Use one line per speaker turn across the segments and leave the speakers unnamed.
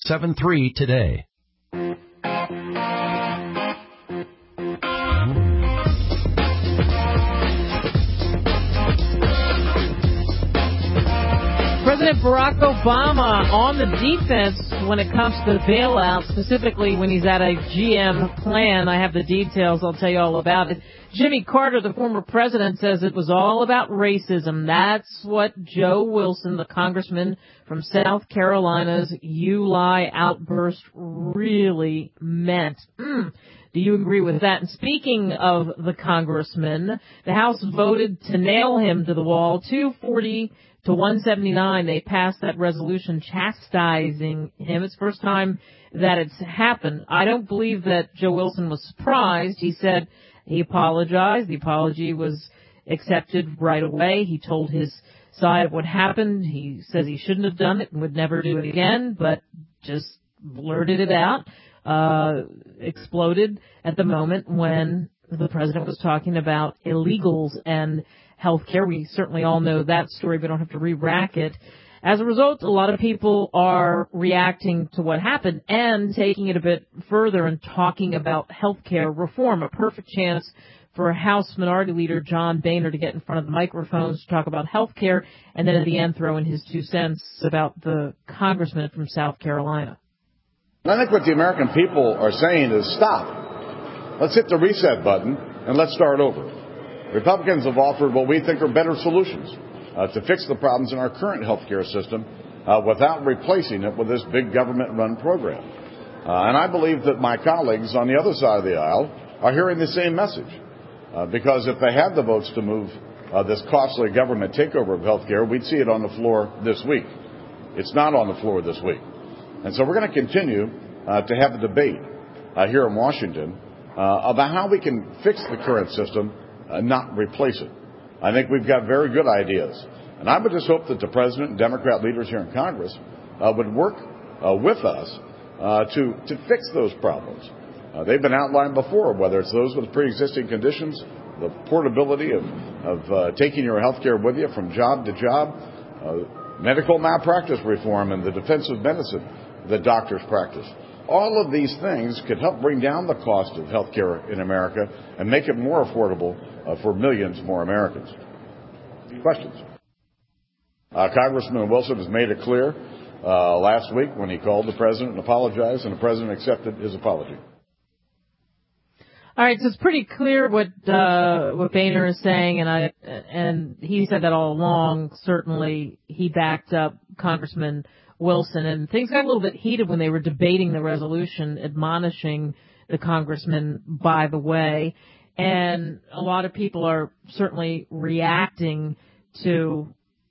73 today.
President Barack Obama on the defense when it comes to the bailout, specifically when he's at a GM plan. I have the details. I'll tell you all about it. Jimmy Carter, the former president, says it was all about racism. That's what Joe Wilson, the congressman from South Carolina's "you lie" outburst really meant. Do you agree with that? And speaking of the congressman, the House voted to nail him to the wall, 240 to 179. They passed that resolution chastising him. It's the first time that it's happened. I don't believe that Joe Wilson was surprised. He said he apologized. The apology was accepted right away. He told his side of what happened. He says he shouldn't have done it and would never do it again, but just blurted it out. Exploded at the moment when the president was talking about illegals and health care. We certainly all know that story. We don't have to re-rack it. As a result, a lot of people are reacting to what happened and taking it a bit further and talking about health care reform, a perfect chance for House Minority Leader John Boehner to get in front of the microphones to talk about health care, and then at the end throw in his 2 cents about the congressman from South Carolina.
I think what the American people are saying is stop. Let's hit the reset button and let's start over. Republicans have offered what we think are better solutions to fix the problems in our current health care system without replacing it with this big government-run program. And I believe that my colleagues on the other side of the aisle are hearing the same message. Because if they had the votes to move this costly government takeover of health care, we'd see it on the floor this week. It's not on the floor this week. And so we're going to continue to have a debate here in Washington about how we can fix the current system, not replace it. I think we've got very good ideas. And I would just hope that the president and Democrat leaders here in Congress would work with us to fix those problems. They've been outlined before, whether it's those with pre-existing conditions, the portability of taking your health care with you from job to job, medical malpractice reform, and the defensive medicine that doctors practice. All of these things could help bring down the cost of health care in America and make it more affordable for millions more Americans. Questions? Congressman Wilson has made it clear last week when he called the president and apologized, and the president accepted his apology.
All right, so it's pretty clear what Boehner is saying, and he said that all along. Certainly, he backed up Congressman Wilson, and things got a little bit heated when they were debating the resolution, admonishing the congressman, by the way. And a lot of people are certainly reacting to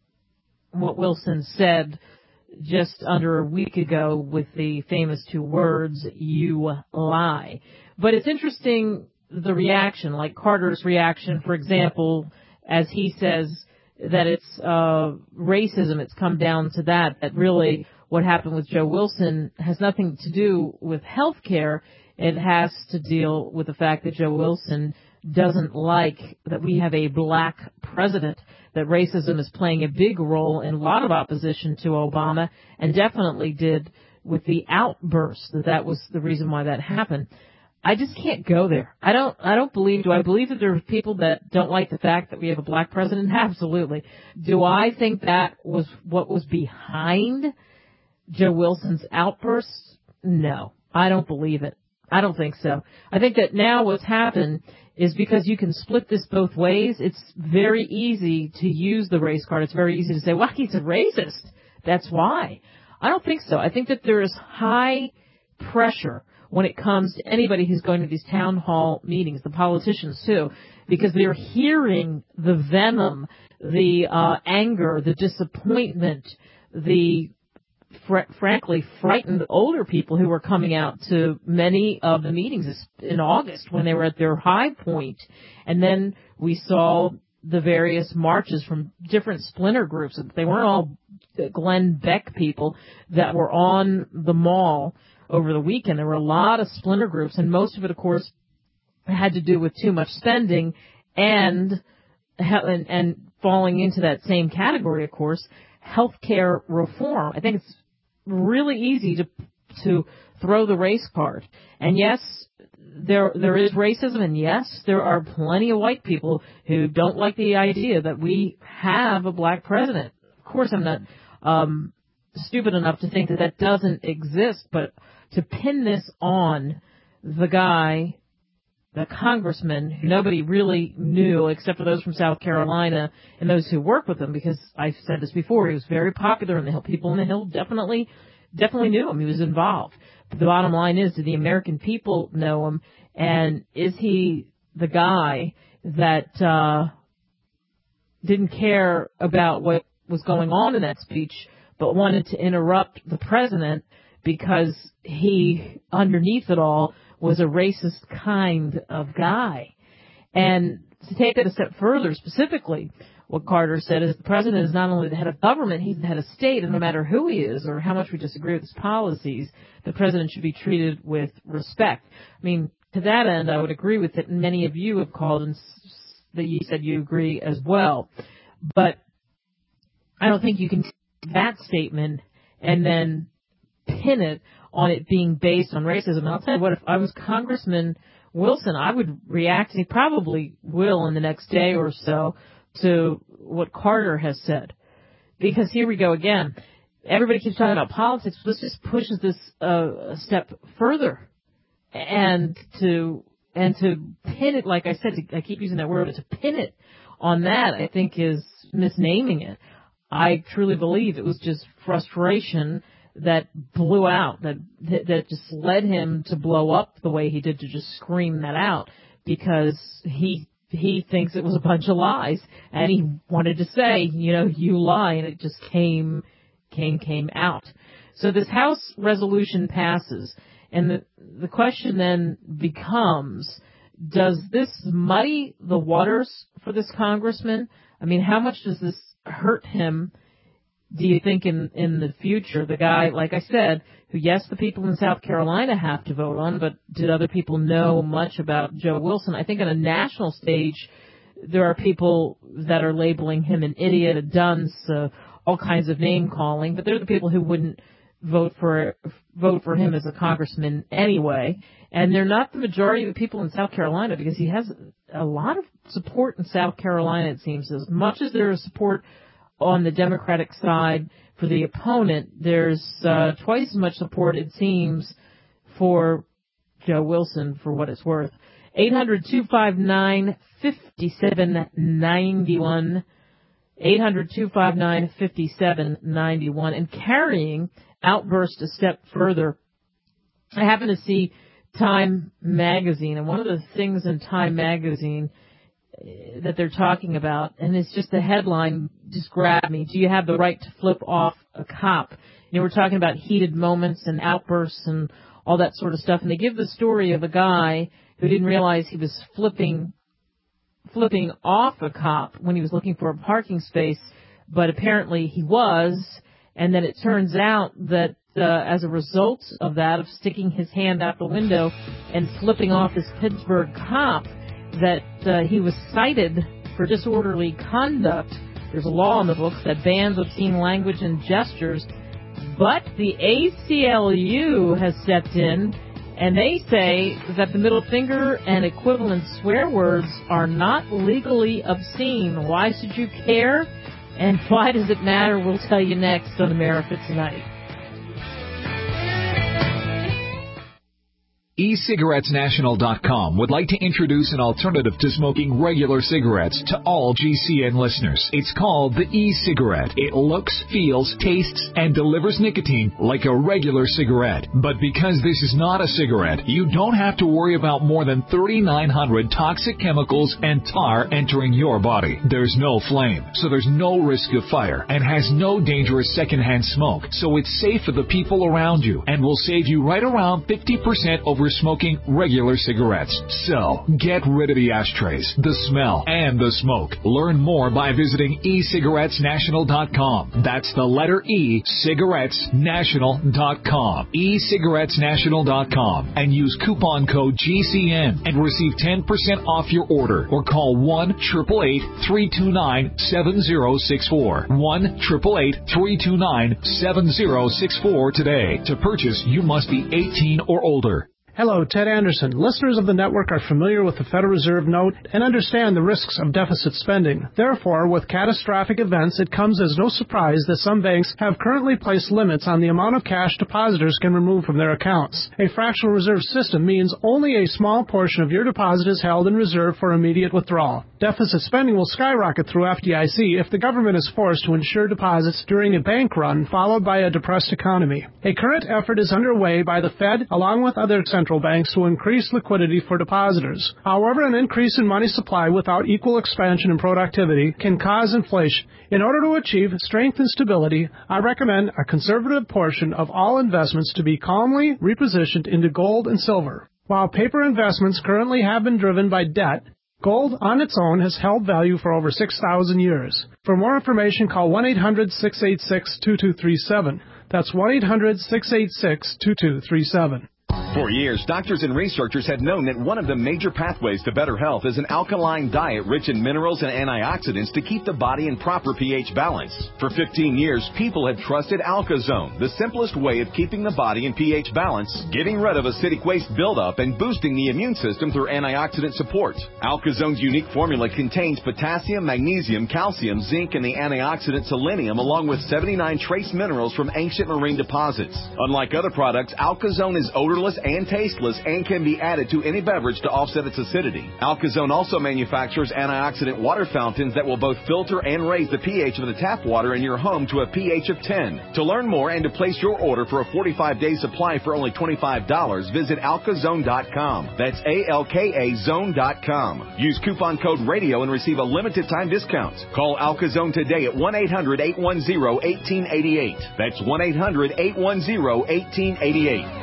what Wilson said just under a week ago with the famous 2 words, "you lie." But it's interesting, the reaction, like Carter's reaction, for example, as he says that it's racism, it's come down to that really what happened with Joe Wilson has nothing to do with health care. It has to deal with the fact that Joe Wilson doesn't like that we have a black president, that racism is playing a big role in a lot of opposition to Obama, and definitely did with the outburst, that was the reason why that happened. I just can't go there. Do I believe that there are people that don't like the fact that we have a black president? Absolutely. Do I think that was what was behind Joe Wilson's outburst? No, I don't believe it. I don't think so. I think that now what's happened is because you can split this both ways, it's very easy to use the race card. It's very easy to say, well, he's a racist. That's why. I don't think so. I think that there is high pressure when it comes to anybody who's going to these town hall meetings, the politicians too, because they're hearing the venom, the anger, the disappointment, the frankly frightened older people who were coming out to many of the meetings in August when they were at their high point. And then we saw the various marches from different splinter groups. They weren't all Glenn Beck people that were on the mall over the weekend. There were a lot of splinter groups, and most of it, of course, had to do with too much spending and falling into that same category, of course, healthcare reform. I think it's really easy to to throw the race card. And yes, there is racism, and yes, there are plenty of white people who don't like the idea that we have a black president. Of course, I'm not stupid enough to think that that doesn't exist, but to pin this on the guy, the congressman, who nobody really knew except for those from South Carolina and those who work with him, because I've said this before, he was very popular in the Hill. People in the Hill definitely knew him. He was involved. But the bottom line is, do the American people know him? And is he the guy that didn't care about what was going on in that speech, but wanted to interrupt the president because he, underneath it all, was a racist kind of guy? And to take that a step further, specifically, what Carter said is the president is not only the head of government, he's the head of state, and no matter who he is or how much we disagree with his policies, the president should be treated with respect. I mean, to that end, I would agree with it, and many of you have called and that you said you agree as well. But I don't think you can take that statement and then pin it on it being based on racism. And I'll tell you what, if I was Congressman Wilson, I would react, and he probably will in the next day or so, to what Carter has said. Because here we go again. Everybody keeps talking about politics. Let's just push this a step further. And to pin it, like I said, I keep using that word, but to pin it on that, I think is misnaming it. I truly believe it was just frustration that blew out, that just led him to blow up the way he did, to just scream that out, because he thinks it was a bunch of lies, and he wanted to say, you lie, and it just came out. So this House resolution passes, and the question then becomes, does this muddy the waters for this congressman? I mean, how much does this hurt him, do you think, in the future? The guy, like I said, who, yes, the people in South Carolina have to vote on, but did other people know much about Joe Wilson? I think on a national stage, there are people that are labeling him an idiot, a dunce, all kinds of name calling, but they're the people who wouldn't vote for him as a congressman anyway. And they're not the majority of the people in South Carolina, because he has a lot of support in South Carolina, it seems. As much as there is support on the Democratic side for the opponent, there's twice as much support, it seems, for Joe Wilson, for what it's worth. 800-259-5791. 800-259-5791. And carrying outburst a step further, I happen to see Time Magazine, and one of the things in Time Magazine that they're talking about, and it's just the headline just grabbed me: do you have the right to flip off a cop? We're talking about heated moments and outbursts and all that sort of stuff, and they give the story of a guy who didn't realize he was flipping off a cop when he was looking for a parking space, but apparently he was, and then it turns out that as a result of that, of sticking his hand out the window and flipping off this Pittsburgh cop, that he was cited for disorderly conduct. There's a law in the books that bans obscene language and gestures, but the ACLU has stepped in, and they say that the middle finger and equivalent swear words are not legally obscene. Why should you care? And why does it matter? We'll tell you next on America Tonight.
eCigarettesNational.com would like to introduce an alternative to smoking regular cigarettes to all GCN listeners. It's called the e-cigarette. It looks, feels, tastes, and delivers nicotine like a regular cigarette. But because this is not a cigarette, you don't have to worry about more than 3,900 toxic chemicals and tar entering your body. There's no flame, so there's no risk of fire, and has no dangerous secondhand smoke, so it's safe for the people around you and will save you right around 50% over smoking regular cigarettes. So, get rid of the ashtrays, the smell, and the smoke. Learn more by visiting ecigarettesnational.com. That's the letter E, cigarettesnational.com. ecigarettesnational.com. And use coupon code GCN and receive 10% off your order. Or call 1-888-329-7064. 1-888-329-7064 today. To purchase, you must be 18 or older.
Hello, Ted Anderson. Listeners of the network are familiar with the Federal Reserve note and understand the risks of deficit spending. Therefore, with catastrophic events, it comes as no surprise that some banks have currently placed limits on the amount of cash depositors can remove from their accounts. A fractional reserve system means only a small portion of your deposit is held in reserve for immediate withdrawal. Deficit spending will skyrocket through FDIC if the government is forced to insure deposits during a bank run followed by a depressed economy. A current effort is underway by the Fed along with other central banks to increase liquidity for depositors. However, an increase in money supply without equal expansion and productivity can cause inflation. In order to achieve strength and stability, I recommend a conservative portion of all investments to be calmly repositioned into gold and silver. While paper investments currently have been driven by debt, gold on its own has held value for over 6,000 years. For more information, call 1-800-686-2237. That's 1-800-686-2237.
For years, doctors and researchers had known that one of the major pathways to better health is an alkaline diet rich in minerals and antioxidants to keep the body in proper pH balance. For 15 years, people have trusted AlkaZone, the simplest way of keeping the body in pH balance, getting rid of acidic waste buildup, and boosting the immune system through antioxidant support. AlkaZone's unique formula contains potassium, magnesium, calcium, zinc, and the antioxidant selenium, along with 79 trace minerals from ancient marine deposits. Unlike other products, AlkaZone is odorless and tasteless and can be added to any beverage to offset its acidity. AlkaZone also manufactures antioxidant water fountains that will both filter and raise the pH of the tap water in your home to a pH of 10. To learn more and to place your order for a 45-day supply for only $25, visit alkazone.com. That's ALKA zone.com. Use coupon code RADIO and receive a limited time discount. Call AlkaZone today at 1-800-810-1888. That's 1-800-810-1888.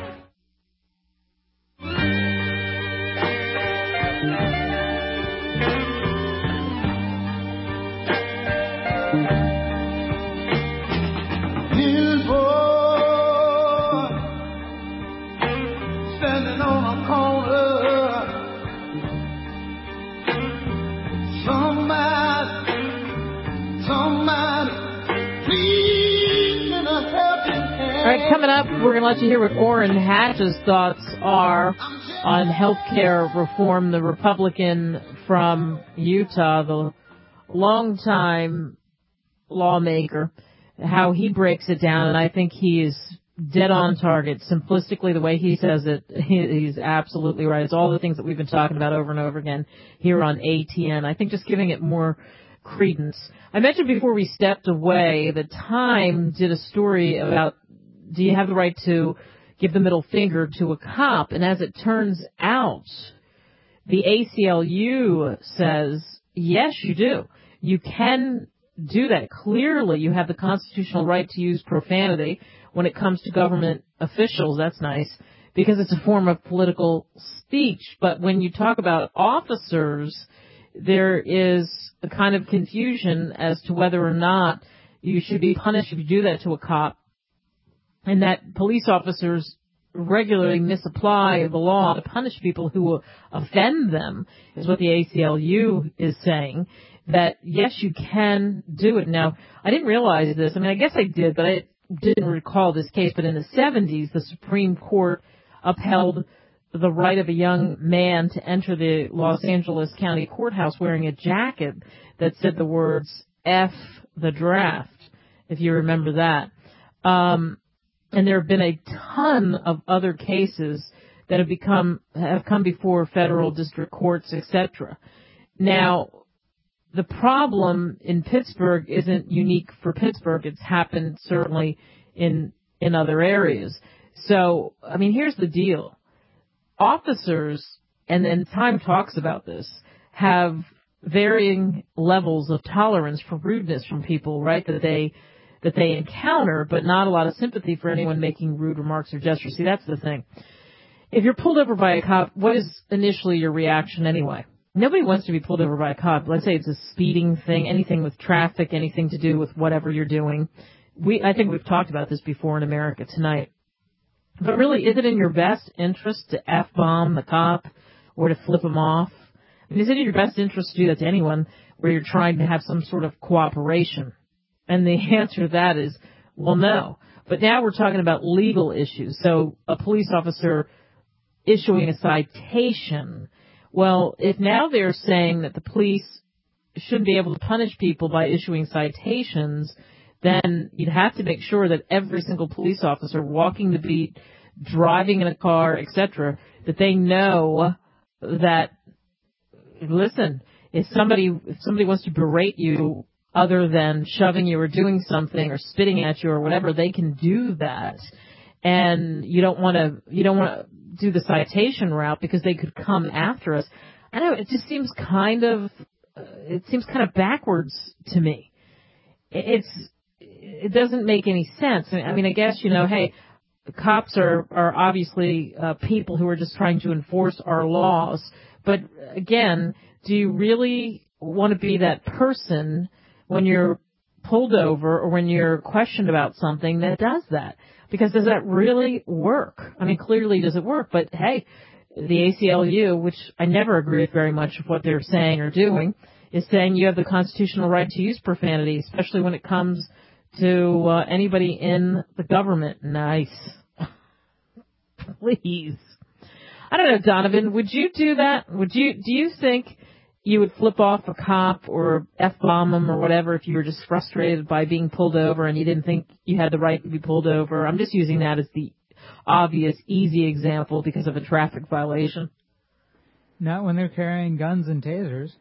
All right, coming up, we're going to let you hear what Orrin Hatch's thoughts are on health care reform, the Republican from Utah, the longtime lawmaker, how he breaks it down, and I think he is dead on target. Simplistically, the way he says it, he's absolutely right. It's all the things that we've been talking about over and over again here on ATN. I think just giving it more credence. I mentioned before we stepped away that Time did a story about, do you have the right to give the middle finger to a cop? And as it turns out, the ACLU says, yes, you do. You can do that. Clearly, you have the constitutional right to use profanity when it comes to government officials. That's nice, because it's a form of political speech. But when you talk about officers, there is a kind of confusion as to whether or not you should be punished if you do that to a cop, and that police officers regularly misapply the law to punish people who offend them, is what the ACLU is saying, that yes, you can do it. Now, I didn't realize this. I mean, I guess I did, but I didn't recall this case. But in the 70s, the Supreme Court upheld the right of a young man to enter the Los Angeles County Courthouse wearing a jacket that said the words F the draft, if you remember that. And there have been a ton of other cases that have come before federal district courts, etc. Now, the problem in Pittsburgh isn't unique for Pittsburgh. It's happened certainly in other areas. So, I mean, here's the deal. Officers, and Time talks about this, have varying levels of tolerance for rudeness from people, right, that they encounter, but not a lot of sympathy for anyone making rude remarks or gestures. See, that's the thing. if you're pulled over by a cop, what is initially your reaction anyway? Nobody wants to be pulled over by a cop. Let's say it's a speeding thing, anything with traffic, anything to do with whatever you're doing. I think we've talked about this before in America Tonight. But really, is it in your best interest to F-bomb the cop or to flip him off? I mean, is it in your best interest to do that to anyone where you're trying to have some sort of cooperation? And the answer to that is, well, no. But now we're talking about legal issues. So a police officer issuing a citation. Well, if now they're saying that the police shouldn't be able to punish people by issuing citations, then you'd have to make sure that every single police officer walking the beat, driving in a car, etc., that they know that, listen, if somebody wants to berate you other than shoving you or doing something or spitting at you or whatever, they can do that. And you don't want to do the citation route because they could come after us. I know it just seems kind of backwards to me. It doesn't make any sense. I mean, I guess, hey, the cops are obviously people who are just trying to enforce our laws. But again, do you really want to be that person when you're pulled over or when you're questioned about something that does that? Because does that really work? I mean, clearly does it work? But hey, the ACLU, which I never agree with very much of what they're saying or doing, is saying you have the constitutional right to use profanity, especially when it comes to anybody in the government. Nice. Please. I don't know, Donovan, would you do that? Do you think you would flip off a cop or F-bomb him or whatever if you were just frustrated by being pulled over and you didn't think you had the right to be pulled over? I'm just using that as the obvious, easy example because of a traffic violation.
Not when they're carrying guns and tasers.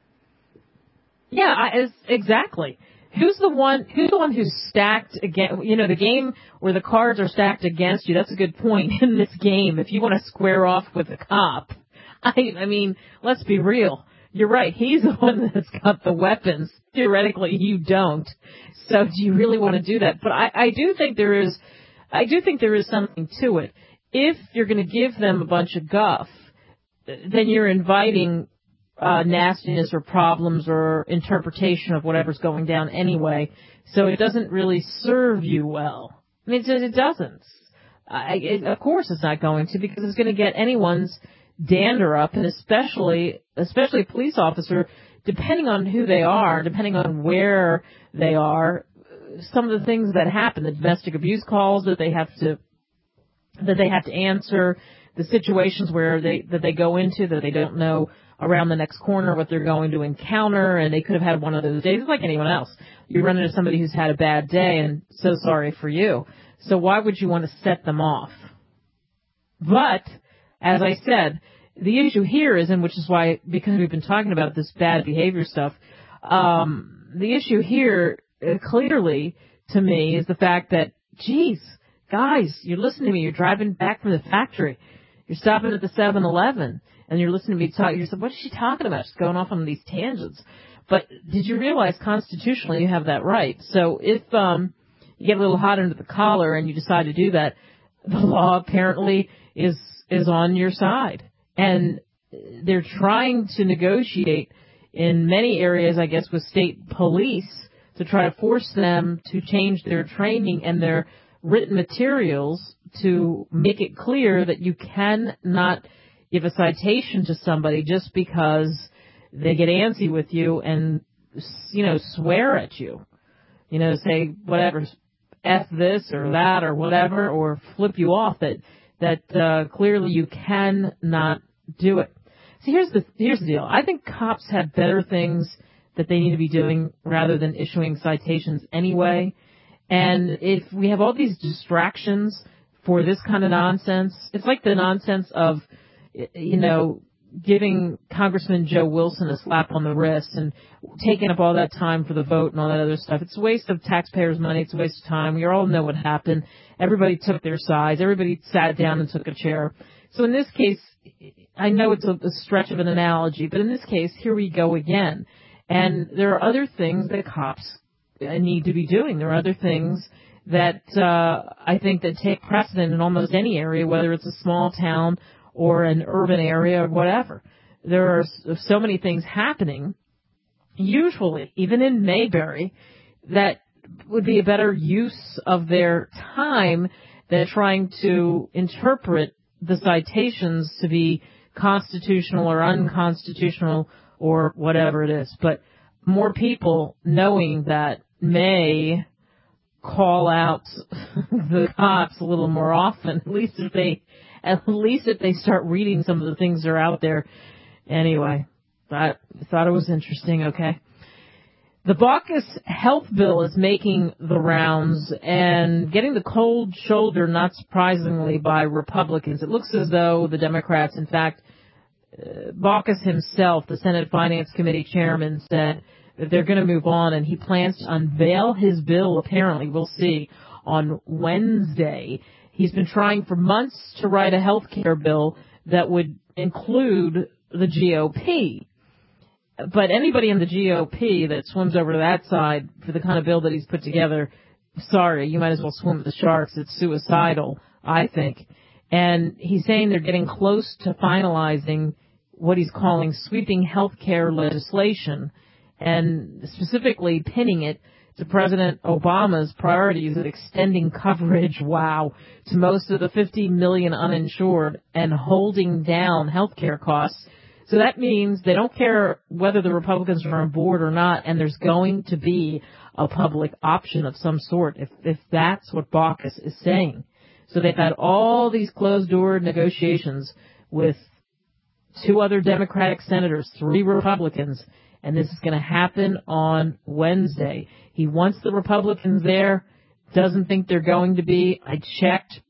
Yeah, exactly. Who's the one who's stacked against, the game where the cards are stacked against you? That's a good point in this game. If you want to square off with a cop, I mean, let's be real. You're right. He's the one that's got the weapons. Theoretically, you don't. So do you really want to do that? But I do think there is something to it. If you're going to give them a bunch of guff, then you're inviting nastiness or problems or interpretation of whatever's going down anyway. So it doesn't really serve you well. I mean, it doesn't. Of course it's not going to, because it's going to get anyone's dander up, and especially a police officer, depending on who they are, depending on where they are, some of the things that happen, the domestic abuse calls that they have to answer, the situations where they go into that they don't know around the next corner what they're going to encounter, and they could have had one of those days. It's like anyone else. You run into somebody who's had a bad day, and so sorry for you. So why would you want to set them off? But, as I said, the issue here is, and which is why, because we've been talking about this bad behavior stuff, the issue here clearly, to me, is the fact that, geez, guys, you're listening to me. You're driving back from the factory. You're stopping at the 7-Eleven, and you're listening to me talk. You're saying, what is she talking about? She's going off on these tangents. But did you realize constitutionally you have that right? So if you get a little hot under the collar and you decide to do that, the law apparently is on your side. And they're trying to negotiate in many areas, I guess, with state police to try to force them to change their training and their written materials to make it clear that you cannot give a citation to somebody just because they get antsy with you and, swear at you. Say whatever, F this or that or whatever, or flip you off, that clearly you cannot do it. See, here's the deal. I think cops have better things that they need to be doing rather than issuing citations anyway. And if we have all these distractions for this kind of nonsense, it's like the nonsense of, giving Congressman Joe Wilson a slap on the wrist and taking up all that time for the vote and all that other stuff. It's a waste of taxpayers' money. It's a waste of time. We all know what happened. Everybody took their sides. Everybody sat down and took a chair. So in this case, I know it's a stretch of an analogy, but in this case, here we go again. And there are other things that cops need to be doing. There are other things that I think that take precedent in almost any area, whether it's a small town or an urban area or whatever. There are so many things happening, usually, even in Mayberry, that would be a better use of their time than trying to interpret the citations to be constitutional or unconstitutional or whatever it is. But more people knowing that may call out the cops a little more often, at least if they start reading some of the things that are out there. Anyway, I thought it was interesting, okay? The Baucus health bill is making the rounds and getting the cold shoulder, not surprisingly, by Republicans. It looks as though the Democrats, in fact, Baucus himself, the Senate Finance Committee chairman, said that they're going to move on, and he plans to unveil his bill, apparently, we'll see, on Wednesday. He's been trying for months to write a health care bill that would include the GOP. But anybody in the GOP that swims over to that side for the kind of bill that he's put together, sorry, you might as well swim with the sharks. It's suicidal, I think. And he's saying they're getting close to finalizing what he's calling sweeping health care legislation, and specifically pinning it to President Obama's priorities of extending coverage, to most of the 50 million uninsured and holding down health care costs. So that means they don't care whether the Republicans are on board or not, and there's going to be a public option of some sort, if that's what Baucus is saying. So they've had all these closed-door negotiations with 2 other Democratic senators, 3 Republicans, and this is going to happen on Wednesday. He wants the Republicans there, doesn't think they're going to be. I checked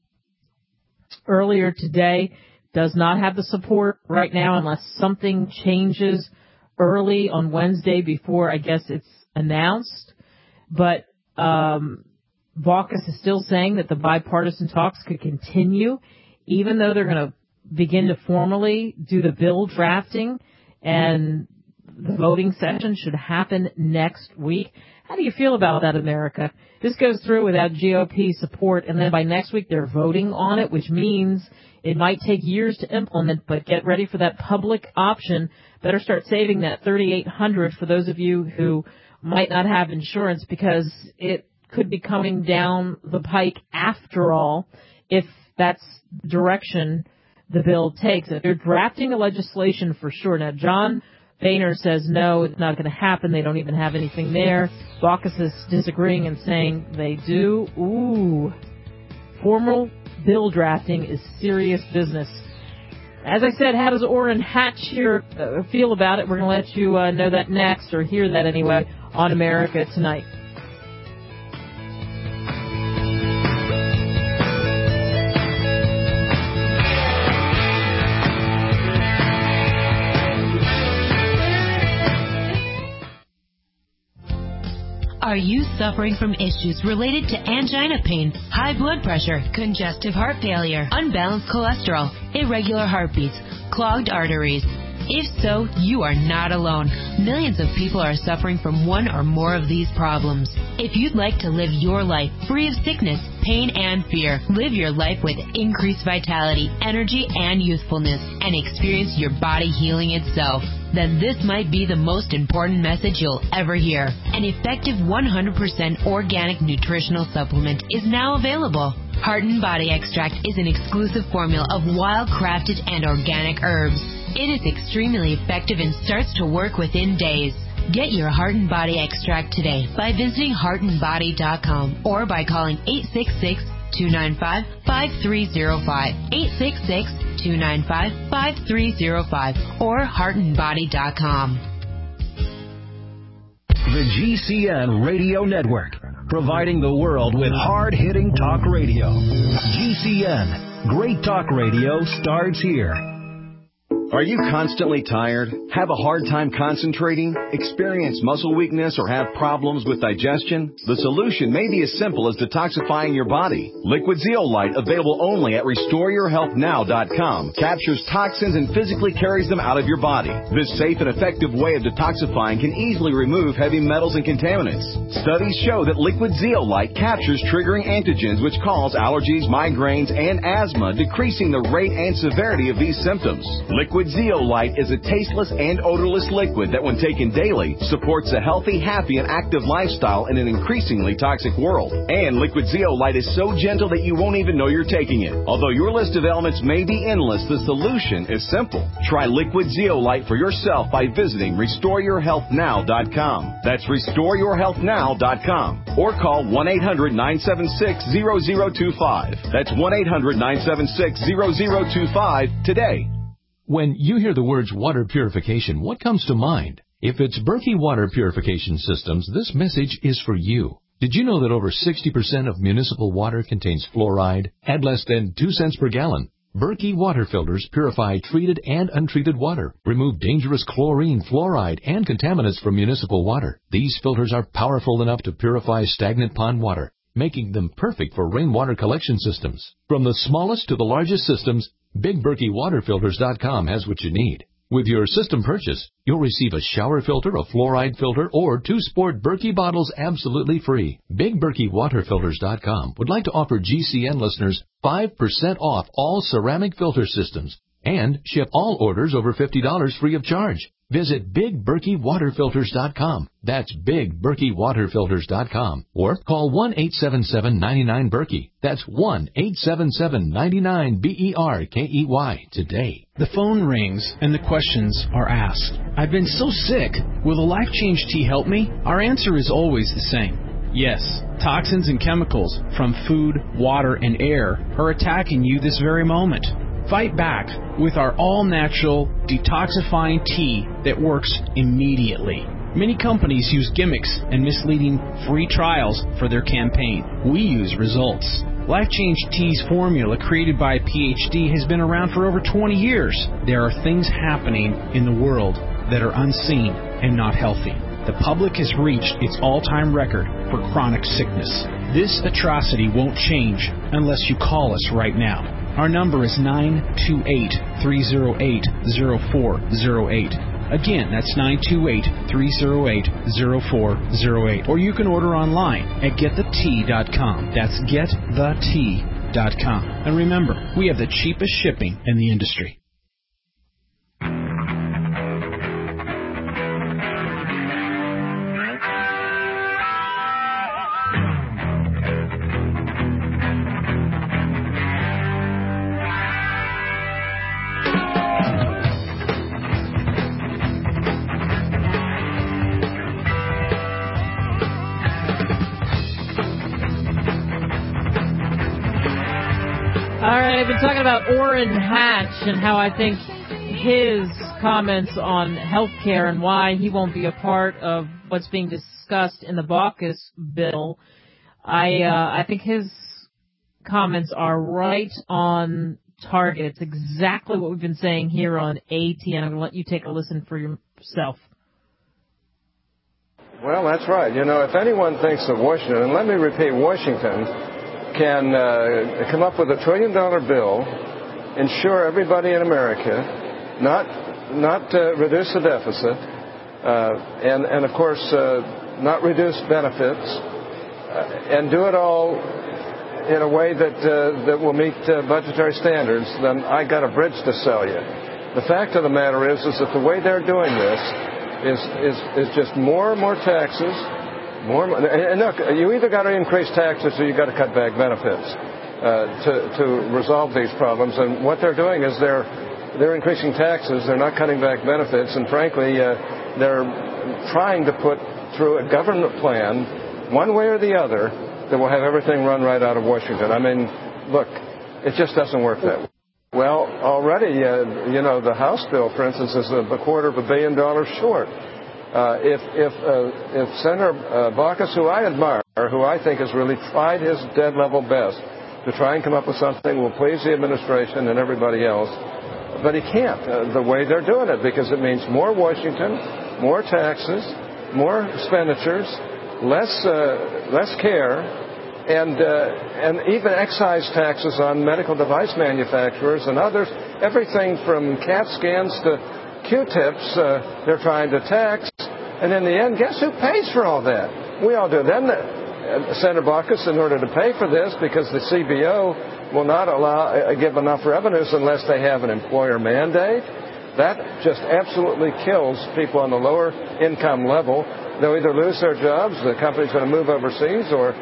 earlier today. Does not have the support right now unless something changes early on Wednesday before, I guess, it's announced. But Baucus is still saying that the bipartisan talks could continue, even though they're going to begin to formally do the bill drafting, and the voting session should happen next week. How do you feel about that, America? This goes through without GOP support, and then by next week they're voting on it, which means it might take years to implement, but get ready for that public option. Better start saving that $3,800 for those of you who might not have insurance, because it could be coming down the pike after all if that's the direction the bill takes. If they're drafting a legislation for sure. Now, John Boehner says no, it's not going to happen. They don't even have anything there. Baucus is disagreeing and saying they do. Ooh, formal bill drafting is serious business. As I said, how does Orrin Hatch here feel about it? We're going to let you know that next, or hear that anyway, on America Tonight.
Are you suffering from issues related to angina pain, high blood pressure, congestive heart failure, unbalanced cholesterol, irregular heartbeats, clogged arteries? If so, you are not alone. Millions of people are suffering from one or more of these problems. If you'd like to live your life free of sickness, pain, and fear, live your life with increased vitality, energy, and youthfulness, and experience your body healing itself, then this might be the most important message you'll ever hear. An effective 100% organic nutritional supplement is now available. Heart and Body Extract is an exclusive formula of wild-crafted and organic herbs. It is extremely effective and starts to work within days. Get your Heart and Body Extract today by visiting heartandbody.com or by calling 866-295-5305, 866-295-5305, or heartandbody.com.
The GCN Radio Network, providing the world with hard-hitting talk radio. GCN, great talk radio starts here.
Are you constantly tired? Have a hard time concentrating? Experience muscle weakness or have problems with digestion? The solution may be as simple as detoxifying your body. Liquid Zeolite, available only at RestoreYourHealthNow.com, captures toxins and physically carries them out of your body. This safe and effective way of detoxifying can easily remove heavy metals and contaminants. Studies show that Liquid Zeolite captures triggering antigens which cause allergies, migraines, and asthma, decreasing the rate and severity of these symptoms. Liquid Zeolite is a tasteless and odorless liquid that, when taken daily, supports a healthy, happy, and active lifestyle in an increasingly toxic world. And Liquid Zeolite is so gentle that you won't even know you're taking it. Although your list of ailments may be endless, the solution is simple. Try Liquid Zeolite for yourself by visiting RestoreYourHealthNow.com. That's RestoreYourHealthNow.com. Or call 1-800-976-0025. That's 1-800-976-0025 today.
When you hear the words water purification, what comes to mind? If it's Berkey Water Purification Systems, this message is for you. Did you know that over 60% of municipal water contains fluoride at less than 2 cents per gallon? Berkey water filters purify treated and untreated water, remove dangerous chlorine, fluoride, and contaminants from municipal water. These filters are powerful enough to purify stagnant pond water, making them perfect for rainwater collection systems. From the smallest to the largest systems, BigBerkeyWaterFilters.com has what you need. With your system purchase, you'll receive a shower filter, a fluoride filter, or 2 sport Berkey bottles absolutely free. BigBerkeyWaterFilters.com would like to offer GCN listeners 5% off all ceramic filter systems and ship all orders over $50 free of charge. Visit BigBerkeyWaterFilters.com. That's BigBerkeyWaterFilters.com. Or call 1-877-99-BERKEY. That's 1-877-99-BERKEY today.
The phone rings and the questions are asked. I've been so sick. Will the Life Change tea help me? Our answer is always the same. Yes, toxins and chemicals from food, water, and air are attacking you this very moment. Fight back with our all-natural detoxifying tea that works immediately. Many companies use gimmicks and misleading free trials for their campaign. We use results. Life Change Tea's formula, created by a PhD, has been around for over 20 years. There are things happening in the world that are unseen and not healthy. The public has reached its all-time record for chronic sickness. This atrocity won't change unless you call us right now. Our number is 928-308-0408. Again, that's 928-308-0408. Or you can order online at getthetea.com. That's getthetea.com. And remember, we have the cheapest shipping in the industry.
I've been talking about Orrin Hatch and how I think his comments on health care and why he won't be a part of what's being discussed in the Baucus bill. I think his comments are right on target. It's exactly what we've been saying here on ATN. I'm going to let you take a listen for yourself.
Well, that's right. You know, if anyone thinks that Washington, and let me repeat, Washington can come up with $1 trillion bill, ensure everybody in America, not reduce the deficit, and of course not reduce benefits, and do it all in a way that will meet budgetary standards, then I got a bridge to sell you. The fact of the matter is that the way they're doing this is just more and more taxes. And look, you either got to increase taxes or you got to cut back benefits to resolve these problems. And what they're doing is they're increasing taxes. They're not cutting back benefits. And frankly, they're trying to put through a government plan, one way or the other, that will have everything run right out of Washington. I mean, look, it just doesn't work that way. Well, already, the House bill, for instance, is $250 million short. If Senator Baucus, who I admire, who I think has really tried his dead level best to try and come up with something that will please the administration and everybody else, But he can't the way they're doing it, because it means more Washington, more taxes, more expenditures, less care, and even excise taxes on medical device manufacturers and others. Everything from CAT scans to Q-tips they're trying to tax. And in the end, guess who pays for all that? We all do. Then Senator Baucus, in order to pay for this, because the CBO will not give enough revenues unless they have an employer mandate, that just absolutely kills people on the lower income level. They'll either lose their jobs, the company's going to move overseas, or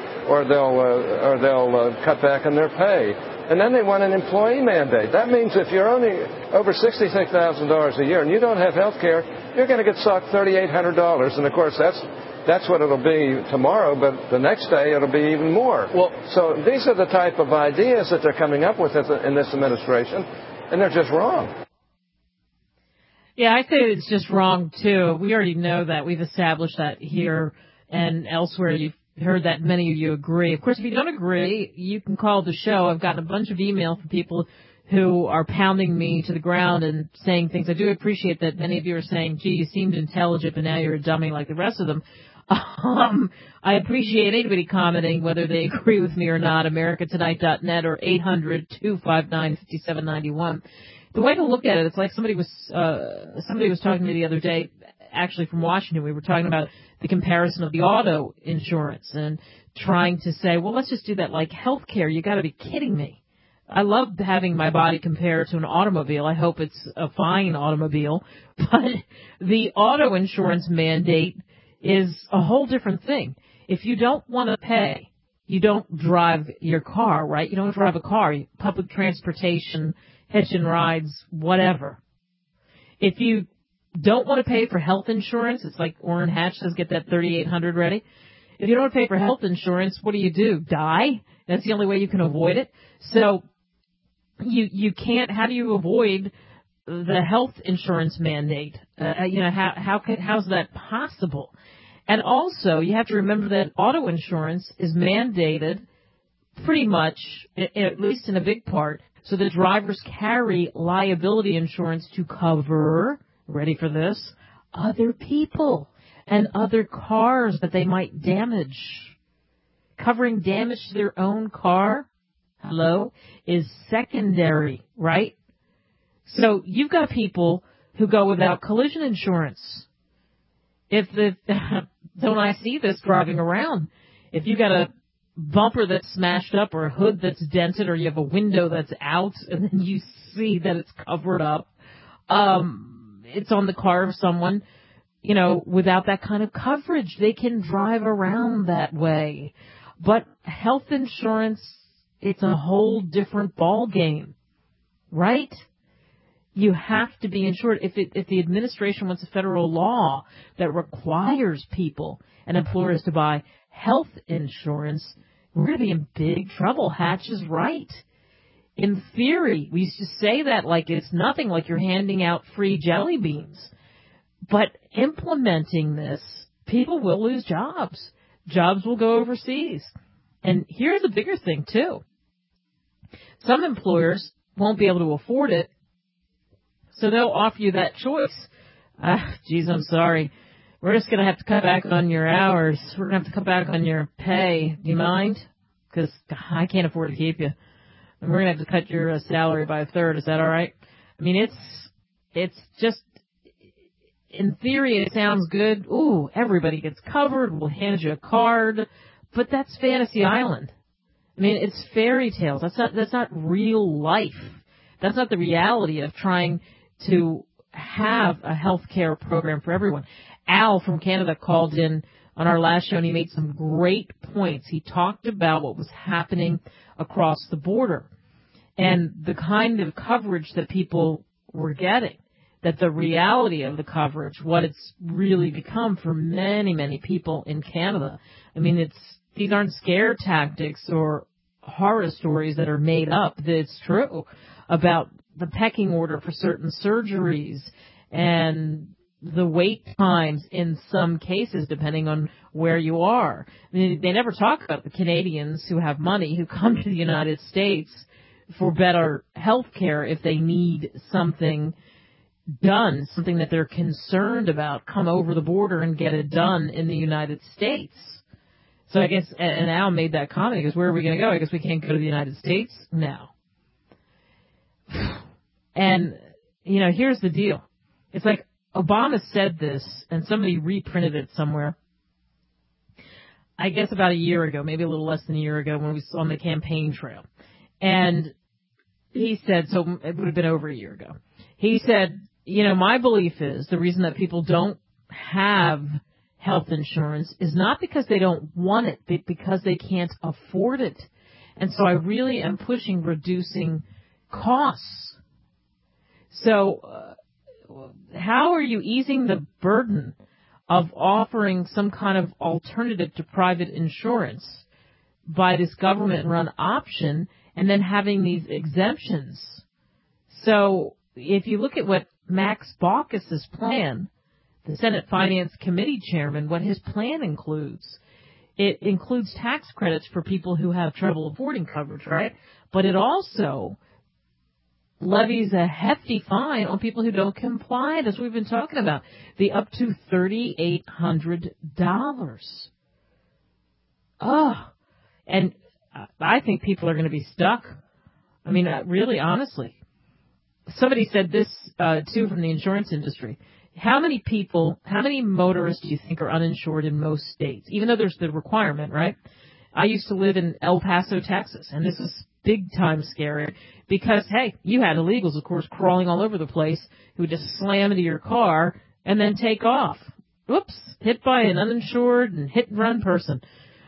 they'll cut back on their pay. And then they want an employee mandate. That means if you're only over $66,000 a year and you don't have health care, you're going to get socked $3,800. And, of course, that's what it'll be tomorrow, but the next day it'll be even more. Well, so these are the type of ideas that they're coming up with in this administration, and they're just wrong.
Yeah, I say it's just wrong, too. We already know that. We've established that here and elsewhere. You've heard that many of you agree. Of course, if you don't agree, you can call the show. I've gotten a bunch of email from people who are pounding me to the ground and saying things. I do appreciate that many of you are saying, gee, you seemed intelligent, but now you're a dummy like the rest of them. I appreciate anybody commenting, whether they agree with me or not, americatonight.net or 800-259-5791. The way to look at it, it's like somebody was talking to me the other day, actually from Washington. We were talking about the comparison of the auto insurance and trying to say, well, let's just do that like health care. You got to be kidding me. I love having my body compared to an automobile. I hope it's a fine automobile. But the auto insurance mandate is a whole different thing. If you don't want to pay, you don't drive your car, right? You don't drive a car. Public transportation, hitch and rides, whatever. If you don't want to pay for health insurance, it's like Orrin Hatch says, get that 3,800 ready. If you don't want to pay for health insurance, what do? Die? That's the only way you can avoid it. So you can't. How do you avoid the health insurance mandate? How's that possible? And also, you have to remember that auto insurance is mandated pretty much, at least in a big part, so the drivers carry liability insurance to cover, ready for this, other people and other cars that they might damage. Covering damage to their own car, is secondary, right? So you've got people who go without collision insurance. Don't I see this driving around? If you got a bumper that's smashed up or a hood that's dented or you have a window that's out and then you see that it's covered up, it's on the car of someone, without that kind of coverage. They can drive around that way. But health insurance, it's a whole different ball game, right? You have to be insured. If the administration wants a federal law that requires people and employers to buy health insurance, we're going to be in big trouble. Hatch is right. In theory, we used to say that like it's nothing, like you're handing out free jelly beans. But implementing this, people will lose jobs. Jobs will go overseas. And here's a bigger thing, too. Some employers won't be able to afford it, so they'll offer you that choice. Geez, I'm sorry. We're just going to have to cut back on your hours. We're going to have to cut back on your pay. Do you mind? Because I can't afford to keep you. And we're going to have to cut your salary by a third. Is that all right? I mean, it's just, in theory, it sounds good. Ooh, everybody gets covered. We'll hand you a card. But that's Fantasy Island. I mean, it's fairy tales. That's not real life. That's not the reality of trying to have a health care program for everyone. Al from Canada called in on our last show, and he made some great points. He talked about what was happening across the border and the kind of coverage that people were getting, that the reality of the coverage, what it's really become for many, many people in Canada. I mean, these aren't scare tactics or horror stories that are made up. It's true about the pecking order for certain surgeries and the wait times in some cases, depending on where you are. I mean, they never talk about the Canadians who have money, who come to the United States, for better health care if they need something done, something that they're concerned about, come over the border and get it done in the United States. So I guess, and Al made that comment, he goes, where are we going to go? I guess we can't go to the United States now. And, you know, here's the deal. It's like Obama said this, and somebody reprinted it somewhere, I guess about a year ago, maybe a little less than a year ago, when we saw on the campaign trail. And he said, so it would have been over a year ago. He said, you know, my belief is the reason that people don't have health insurance is not because they don't want it, but because they can't afford it. And so I really am pushing reducing costs. So how are you easing the burden of offering some kind of alternative to private insurance by this government-run option and then having these exemptions? So if you look at what Max Baucus's plan, the Senate Finance Committee chairman, what his plan includes, it includes tax credits for people who have trouble affording coverage, right? But it also levies a hefty fine on people who don't comply, as we've been talking about, the up to $3,800. And I think people are going to be stuck. I mean, really, honestly. Somebody said this, too, from the insurance industry. How many motorists do you think are uninsured in most states? Even though there's the requirement, right? I used to live in El Paso, Texas, and this is big time scary because, hey, you had illegals, of course, crawling all over the place who would just slam into your car and then take off. Whoops, hit by an uninsured and hit and run person.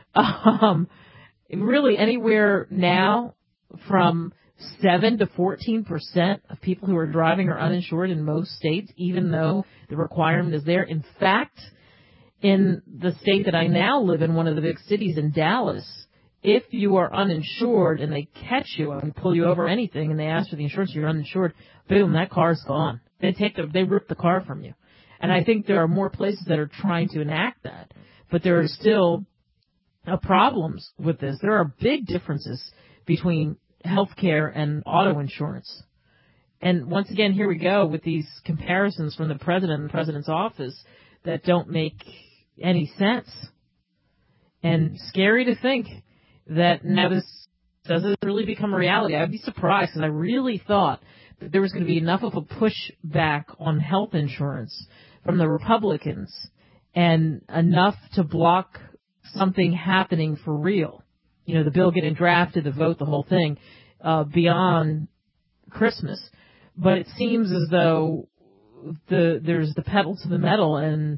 Really, anywhere now from 7 to 14% of people who are driving are uninsured in most states, even though the requirement is there. In fact, in the state that I now live in, one of the big cities in Dallas, if you are uninsured and they catch you and pull you over or anything and they ask for the insurance, you're uninsured, boom, that car's gone. They rip the car from you. And I think there are more places that are trying to enact that, but there are still problems with this. There are big differences between healthcare and auto insurance. And once again, here we go with these comparisons from the president and the president's office that don't make any sense. And scary to think that now this doesn't really become a reality. I'd be surprised, because I really thought that there was going to be enough of a pushback on health insurance from the Republicans and enough to block something happening for real. You know, the bill getting drafted, the vote, the whole thing, beyond Christmas. But it seems as though there's the pedal to the metal, and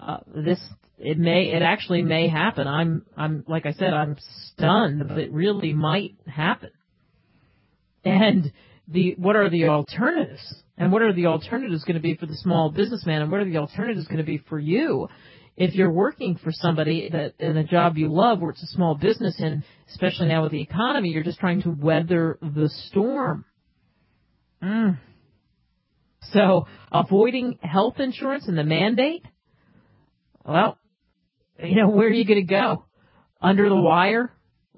it actually may happen. I'm like I said, I'm stunned, but it really might happen. And what are the alternatives? And what are the alternatives going to be for the small businessman? And what are the alternatives going to be for you? If you're working for somebody in a job you love, where it's a small business, and especially now with the economy, you're just trying to weather the storm. So avoiding health insurance and the mandate, well, you know, where are you going to go? Under the wire?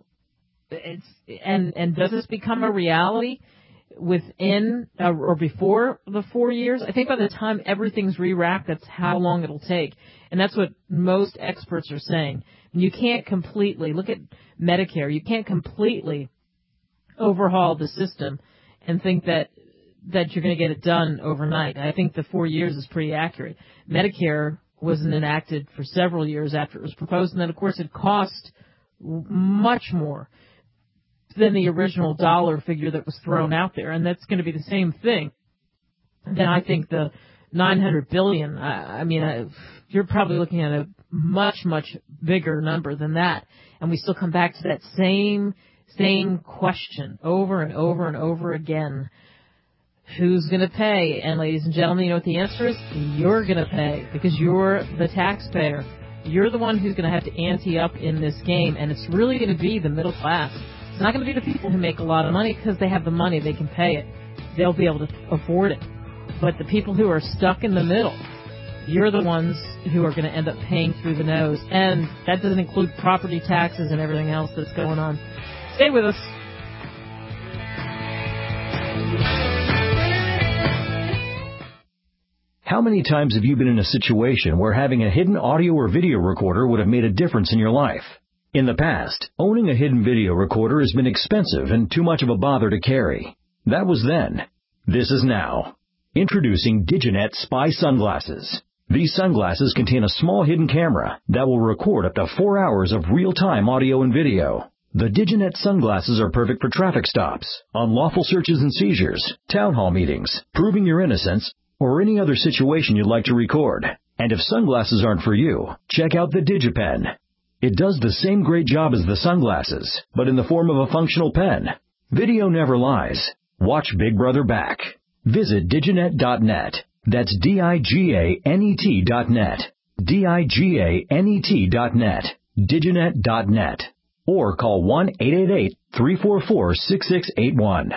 And does this become a reality within or before the 4 years? I think by the time everything's re-racked, that's how long it'll take. And that's what most experts are saying. You can't completely, look at Medicare, you can't completely overhaul the system and think that you're going to get it done overnight. I think the 4 years is pretty accurate. Medicare wasn't enacted for several years after it was proposed, and then, of course, it cost much more than the original dollar figure that was thrown out there, and that's going to be the same thing. Then I think the $900 billion, you're probably looking at a much, much bigger number than that, and we still come back to that same question over and over and over again. Who's going to pay? And ladies and gentlemen, you know what the answer is? You're going to pay, because you're the taxpayer. You're the one who's going to have to ante up in this game, and it's really going to be the middle class. It's not going to be the people who make a lot of money, because they have the money, they can pay it. They'll be able to afford it. But the people who are stuck in the middle, you're the ones who are going to end up paying through the nose. And that doesn't include property taxes and everything else that's going on. Stay with us.
How many times have you been in a situation where having a hidden audio or video recorder would have made a difference in your life? In the past, owning a hidden video recorder has been expensive and too much of a bother to carry. That was then. This is now. Introducing Diginet Spy Sunglasses. These sunglasses contain a small hidden camera that will record up to 4 hours of real-time audio and video. The Diginet sunglasses are perfect for traffic stops, unlawful searches and seizures, town hall meetings, proving your innocence, or any other situation you'd like to record. And if sunglasses aren't for you, check out the DigiPen. It does the same great job as the sunglasses, but in the form of a functional pen. Video never lies. Watch Big Brother back. Visit Diginet.net. That's DIGANET.net. DIGANET.net. Diginet.net. Or call 1-888-344-6681.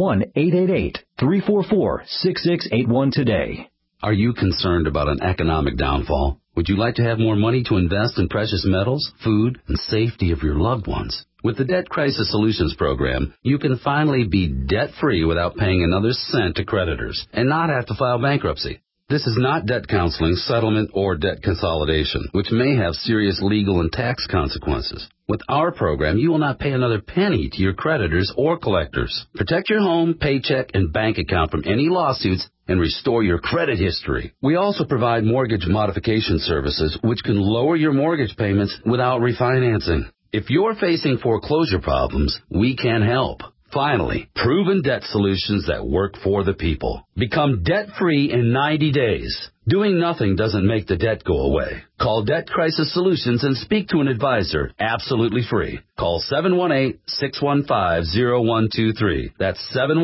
1-888-344-6681 today.
Are you concerned about an economic downfall? Would you like to have more money to invest in precious metals, food, and safety of your loved ones? With the Debt Crisis Solutions Program, you can finally be debt-free without paying another cent to creditors and not have to file bankruptcy. This is not debt counseling, settlement, or debt consolidation, which may have serious legal and tax consequences. With our program, you will not pay another penny to your creditors or collectors. Protect your home, paycheck, and bank account from any lawsuits and restore your credit history. We also provide mortgage modification services, which can lower your mortgage payments without refinancing. If you're facing foreclosure problems, we can help. Finally, proven debt solutions that work for the people. Become debt-free in 90 days. Doing nothing doesn't make the debt go away. Call Debt Crisis Solutions and speak to an advisor absolutely free. Call 718-615-0123. That's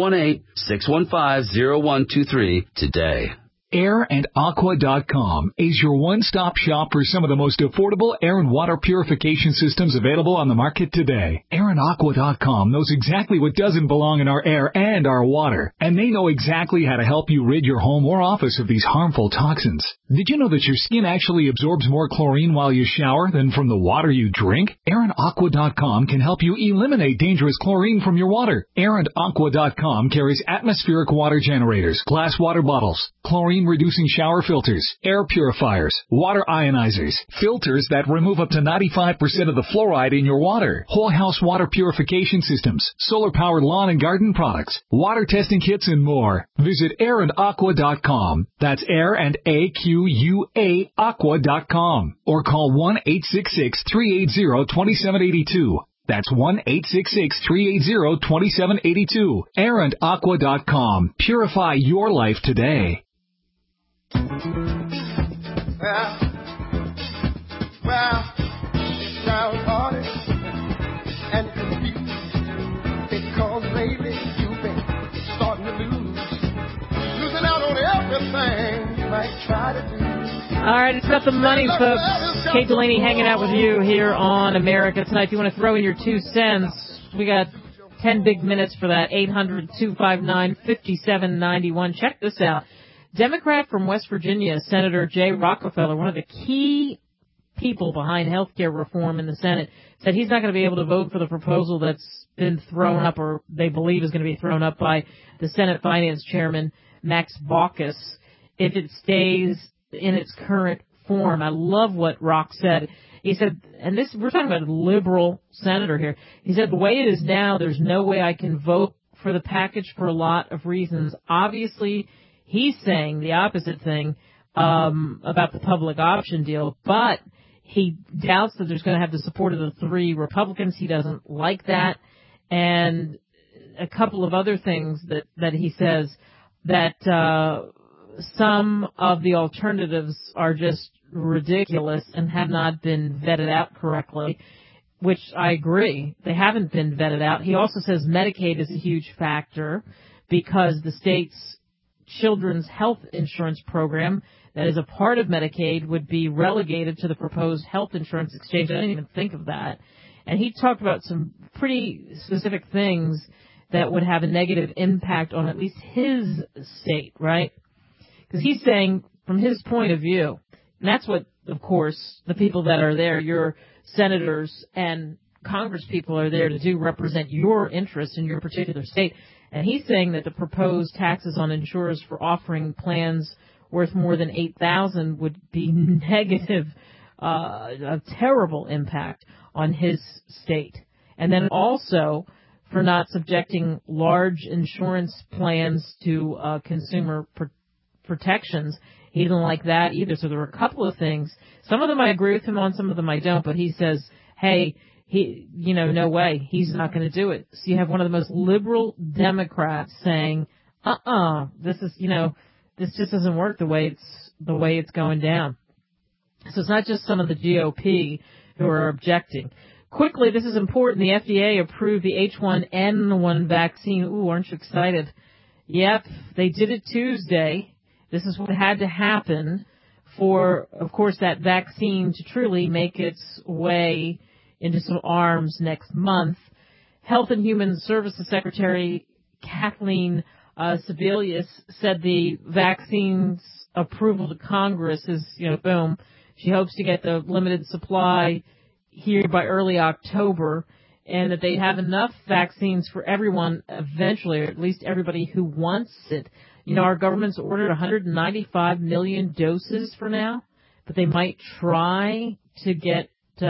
718-615-0123 today.
AirandAqua.com is your one-stop shop for some of the most affordable air and water purification systems available on the market today. AirandAqua.com knows exactly what doesn't belong in our air and our water, and they know exactly how to help you rid your home or office of these harmful toxins. Did you know that your skin actually absorbs more chlorine while you shower than from the water you drink? AirandAqua.com can help you eliminate dangerous chlorine from your water. AirandAqua.com carries atmospheric water generators, glass water bottles, chlorine-reducing shower filters, air purifiers, water ionizers, filters that remove up to 95% of the fluoride in your water, whole house water purification systems, solar-powered lawn and garden products, water testing kits, and more. Visit AirandAqua.com. That's Air and AQUA Aqua.com. Or call 1-866-380-2782. That's 1-866-380-2782. AirandAqua.com. Purify your life today.
Well, it sounds hard and confused because lately you've been starting to losing out on everything you might try to do.
All right, it's got the money, folks. Kate Delaney hanging out with you here on America Tonight. If you want to throw in your 2 cents, we got 10 big minutes for that. 800-259-5791. Check this out. Democrat from West Virginia, Senator Jay Rockefeller, one of the key people behind health care reform in the Senate, said he's not going to be able to vote for the proposal that's been thrown up, or they believe is going to be thrown up by the Senate Finance Chairman, Max Baucus, if it stays in its current form. I love what Rock said. He said, and this, we're talking about a liberal senator here. He said, the way it is now, there's no way I can vote for the package for a lot of reasons. Obviously, he's saying the opposite thing about the public option deal, but he doubts that there's going to have the support of the 3 Republicans. He doesn't like that. And a couple of other things that he says, that some of the alternatives are just ridiculous and have not been vetted out correctly, which I agree. They haven't been vetted out. He also says Medicaid is a huge factor because the state's children's health insurance program that is a part of Medicaid would be relegated to the proposed health insurance exchange. I didn't even think of that. And he talked about some pretty specific things that would have a negative impact on at least his state, right? Because he's saying, from his point of view, and that's what, of course, the people that are there, your senators and congresspeople are there to do, represent your interests in your particular state. And he's saying that the proposed taxes on insurers for offering plans worth more than $8,000 would be negative, a terrible impact on his state. And then also for not subjecting large insurance plans to consumer protections. He didn't like that either. So there were a couple of things. Some of them I agree with him on, some of them I don't. But he says, hey, no way, he's not going to do it. So you have one of the most liberal Democrats saying, this is, this just doesn't work the way it's going down. So it's not just some of the GOP who are objecting. Quickly, this is important. The FDA approved the H1N1 vaccine. Ooh, aren't you excited? Yep, they did it Tuesday. This is what had to happen for, of course, that vaccine to truly make its way into some arms next month. Health and Human Services Secretary Kathleen Sebelius said the vaccine's approval to Congress is, boom. She hopes to get the limited supply here by early October, and that they have enough vaccines for everyone eventually, or at least everybody who wants it. Our government's ordered 195 million doses for now, but they might try to get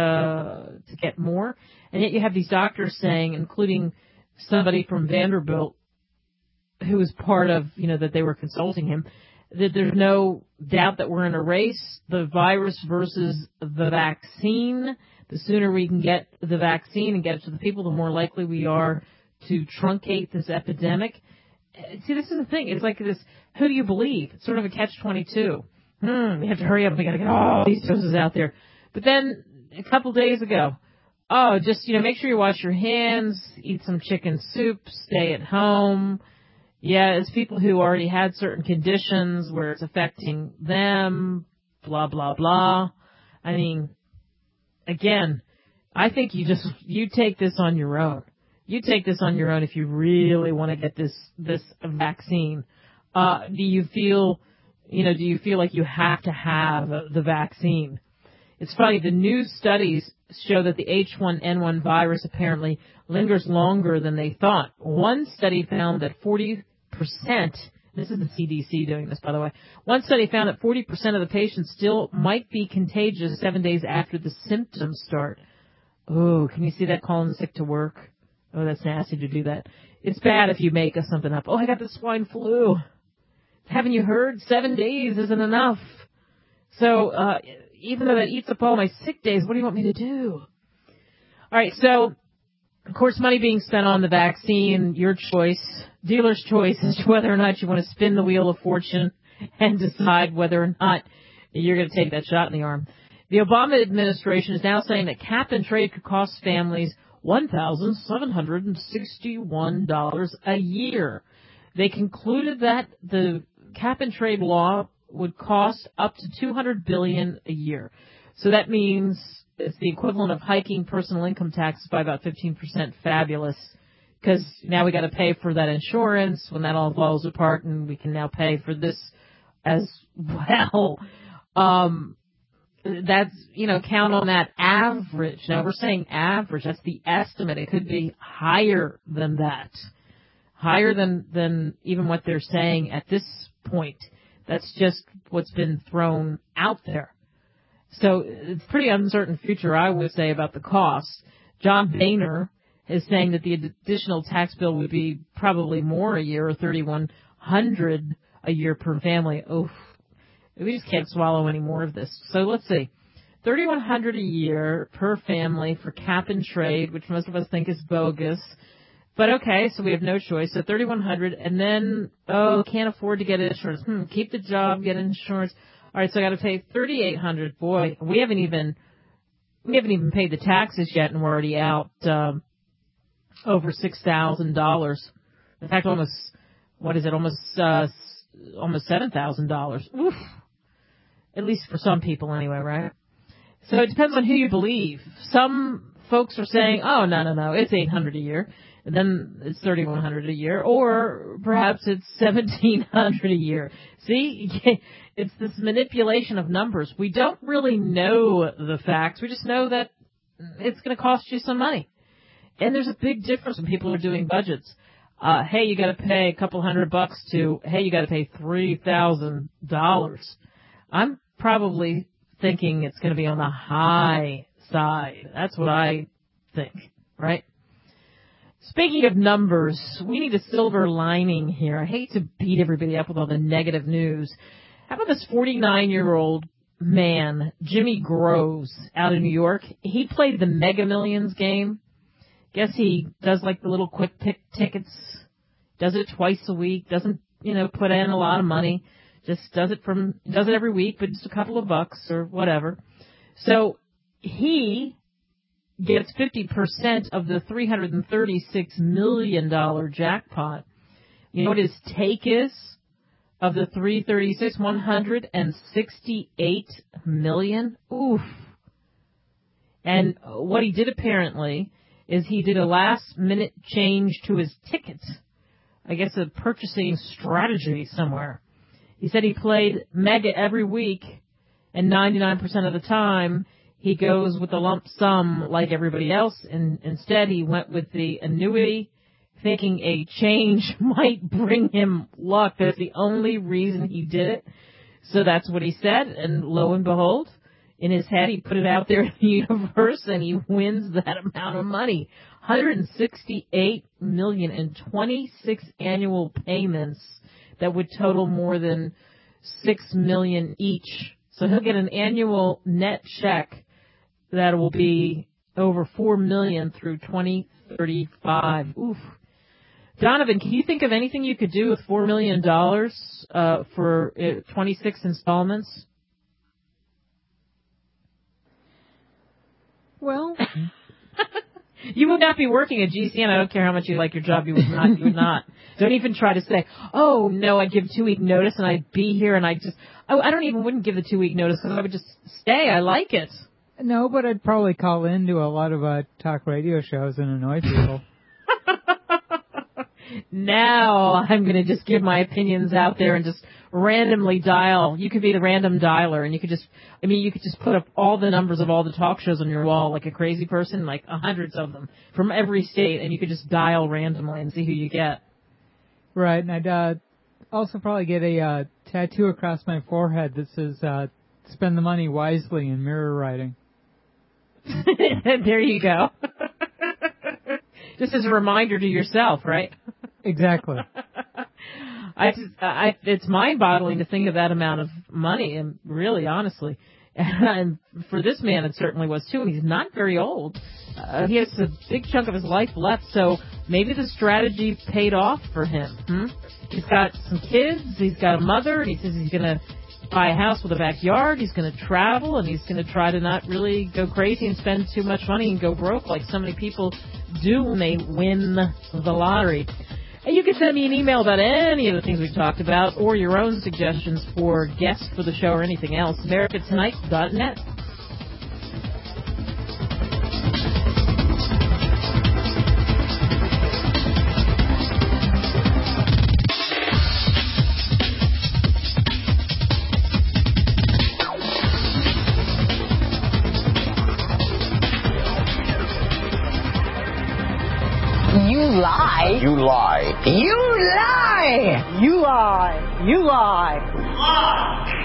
more. And yet you have these doctors saying, including somebody from Vanderbilt who was part of, that they were consulting him, that there's no doubt that we're in a race, the virus versus the vaccine. The sooner we can get the vaccine and get it to the people, the more likely we are to truncate this epidemic. See, this is the thing. It's like this, who do you believe? It's sort of a catch-22. We have to hurry up. We got to get all these doses out there. But then a couple days ago, just, make sure you wash your hands, eat some chicken soup, stay at home. Yeah, it's people who already had certain conditions where it's affecting them, blah, blah, blah. I mean, again, I think you take this on your own. You take this on your own if you really want to get this vaccine. Do you feel like you have to have the vaccine? It's funny, the new studies show that the H1N1 virus apparently lingers longer than they thought. One study found that 40%, this is the CDC doing this, by the way. One study found that 40% of the patients still might be contagious 7 days after the symptoms start. Oh, can you see that, calling sick to work? Oh, that's nasty to do that. It's bad if you make something up. Oh, I got the swine flu. Haven't you heard? 7 days isn't enough. So, even though that eats up all my sick days, what do you want me to do? All right, so, of course, money being spent on the vaccine, your choice, dealer's choice as to whether or not you want to spin the wheel of fortune and decide whether or not you're going to take that shot in the arm. The Obama administration is now saying that cap and trade could cost families $1,761 a year. They concluded that the cap and trade law would cost up to $200 billion a year. So that means it's the equivalent of hiking personal income taxes by about 15%. Fabulous. Because now we got to pay for that insurance when that all falls apart, and we can now pay for this as well. That's, count on that average. Now we're saying average. That's the estimate. It could be higher than that. Higher than even what they're saying at this point. That's just what's been thrown out there. So it's a pretty uncertain future, I would say, about the cost. John Boehner is saying that the additional tax bill would be probably more a year, or $3,100 a year per family. Oof. We just can't swallow any more of this. So let's see. $3,100 a year per family for cap and trade, which most of us think is bogus. But okay, so we have no choice. So $3,100, and then, can't afford to get insurance. Keep the job, get insurance. All right, so I got to pay $3,800. Boy, we haven't even paid the taxes yet, and we're already out over $6,000. In fact, almost $7,000. Oof. At least for some people, anyway, right? So it depends on who you believe. Some folks are saying, "Oh, no, it's $800 a year." And then it's $3,100 a year, or perhaps it's $1,700 a year. See, it's this manipulation of numbers. We don't really know the facts. We just know that it's going to cost you some money. And there's a big difference when people are doing budgets. hey, you got to pay a couple $100 to, hey, you got to pay $3,000. I'm probably thinking it's going to be on the high side. That's what I think, right? Speaking of numbers, we need a silver lining here. I hate to beat everybody up with all the negative news. How about this 49-year-old man, Jimmy Groves, out in New York? He played the Mega Millions game. Guess he does like the little quick pick tickets, does it twice a week, doesn't, put in a lot of money, just does it every week, but just a couple of bucks or whatever. So he gets 50% of the $336 million jackpot. You know what his take is of the 336? $168 million. Oof. And what he did apparently is he did a last-minute change to his tickets. I guess a purchasing strategy somewhere. He said he played Mega every week, and 99% of the time he goes with the lump sum like everybody else, and instead he went with the annuity, thinking a change might bring him luck. That's the only reason he did it. So that's what he said, and lo and behold, in his head he put it out there in the universe, and he wins that amount of money. $168 million in 26 annual payments that would total more than $6 million each. So he'll get an annual net check that will be over $4 million through 2035. Oof. Donovan, can you think of anything you could do with $4 million for 26 installments?
Well,
you would not be working at GCN. I don't care how much you like your job. You would not. You would not. Don't even try to say, oh, no, I'd give 2-week notice and I'd be here and I wouldn't give the 2-week notice because I would just stay. I like it.
No, but I'd probably call into a lot of talk radio shows and annoy people.
Now I'm going to just give my opinions out there and just randomly dial. You could be the random dialer, and you could just put up all the numbers of all the talk shows on your wall like a crazy person, like hundreds of them from every state, and you could just dial randomly and see who you get.
Right, and I'd also probably get a tattoo across my forehead that says, spend the money wisely in mirror writing.
There you go. Just as a reminder to yourself, right?
Exactly.
It's mind-boggling to think of that amount of money, and really, honestly. And for this man, it certainly was, too. And he's not very old. He has a big chunk of his life left, so maybe the strategy paid off for him. He's got some kids. He's got a mother. And he says he's going to buy a house with a backyard. He's going to travel, and he's going to try to not really go crazy and spend too much money and go broke like so many people do when they win the lottery. And you can send me an email about any of the things we've talked about or your own suggestions for guests for the show or anything else. AmericaTonight.net.
You lie. You lie. You lie. You lie. You lie.